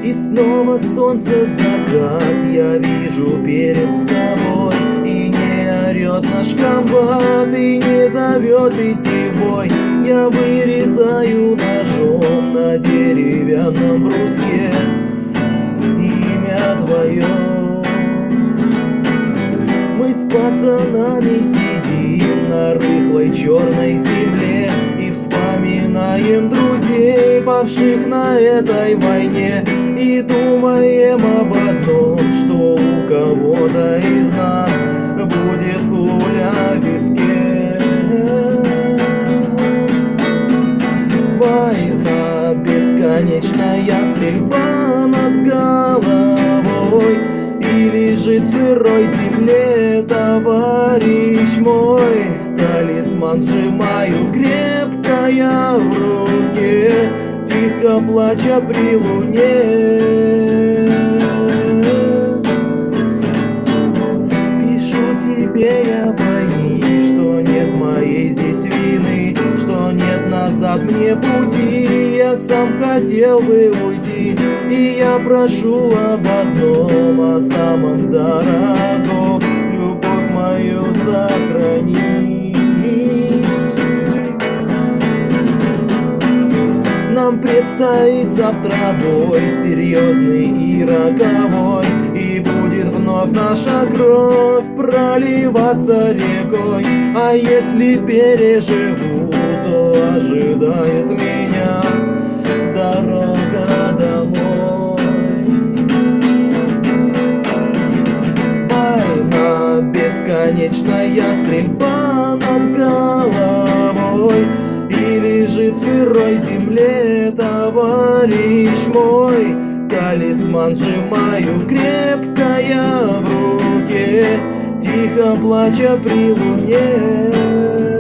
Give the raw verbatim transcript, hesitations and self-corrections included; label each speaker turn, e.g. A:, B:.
A: И снова солнце, закат я вижу перед собой. И не орет наш комбат, и не зовет идти в бой. Я вырезаю ножом на деревянном бруске имя твое. Мы с пацанами сидим на рыхлой черной земле и вспоминаем друзей, павших на этой войне, и думаем об одном, что у кого-то из нас будет пуля в виске. Война, бесконечная стрельба над головой, и лежит в сырой земле товарищ мой. Талисман сжимаю крепко я в руке, тихо плача при луне. Пишу тебе я, пойми, что нет моей здесь вины, что нет назад мне пути. Я сам хотел бы уйти, и я прошу об одном, о самом дорогом: любовь мою сохрани. Нам предстоит завтра бой, серьезный и роковой, и будет вновь наша кровь проливаться рекой. А если переживу, то ожидает меня дорога домой. Война, бесконечная стрельба над головой, и лежит в сырой земле товарищ мой. Талисман сжимаю крепко я в руке, тихо плача при луне.